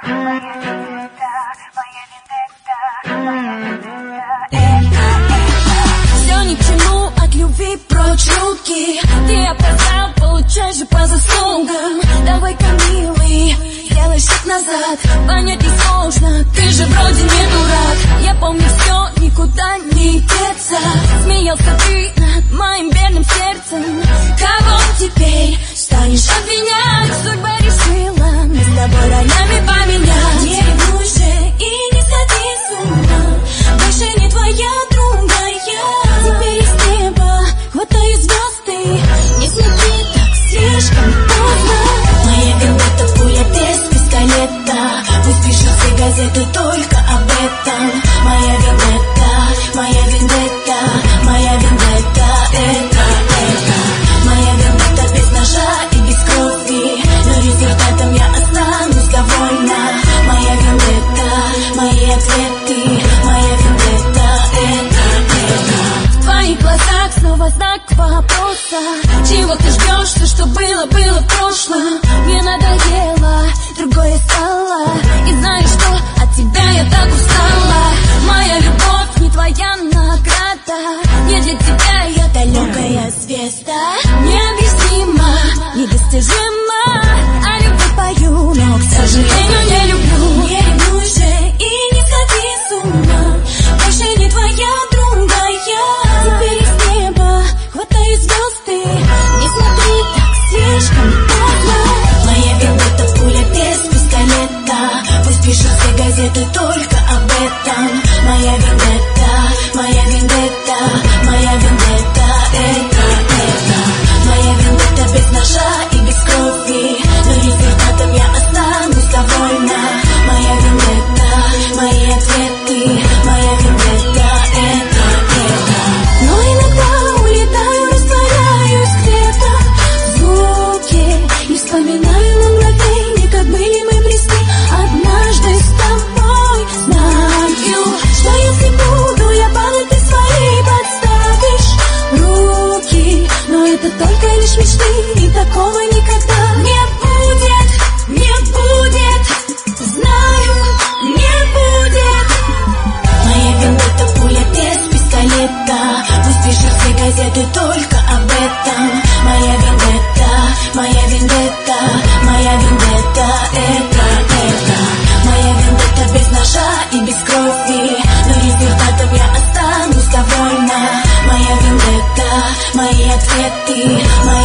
Все ни к чему, от любви прочь руки. Ты опоздал, получай же по заслугам. Давай-ка, милый, сделай шаг назад. Понять несложно, ты же вроде не дурак. Я помню все, никуда не деться. Смеялся ты над моим бедным сердцем. Кого теперь станешь обвинять? Судьба решила нас с тобой ролями поменять. Не ревнуй же и не сходи с ума. Больше не твоя другая. Теперь из неба хватаю звезды. Не смотри так слишком поздно. Моя вендетта, пуля без пистолета. Пусть пишут все газеты только об этом. Моя вендетта, моя вендетта, моя вендетта, это. Моя вендетта без ножа и без крови, но результатом я останусь довольна. Моя вендетта, мои ответы, моя вендетта, это. В твоих глазах снова знак вопроса. Чего ты ждешь? Все, что было, было в прошлом. Мне надоело, другое стало. И знаешь что? От тебя я так устала. Моя любовь не твоя награда. Не для тебя я далекая звезда. Необъяснимо, недостижимо. А любовь пою, но, к сожалению, не люблю. Не ревнуй же и не сходи с ума. Больше не твоя другая. Теперь из неба хватаю звезды. Не смотри так слишком поздно. Моя вендетта, пуля без пистолета. Пусть пишут все газеты только об этом. Моя вендетта, моя вендетта, моя вендетта, это. Моя вендетта без ножа и без крови, но результатом я останусь довольна. Моя вендетта, мои ответы, моя вендетта, это. Но иногда улетаю, растворяюсь где-то в звуке и вспоминаю на мгновенье, как были мы близки однажды с тобой. Знаю, что если буду я падать, ты свои подставишь руки, но это только лишь мечты, и такого никогда не будет, не будет. Знаю, не будет. Моя вендетта, пуля без пистолета. Пусть пишут все газеты только об этом. Моя вендетта, моя вендетта, моя вендетта, это. Моя вендетта без ножа и без крови, но результатом я останусь довольна. Моя вендетта, мои ответы, моя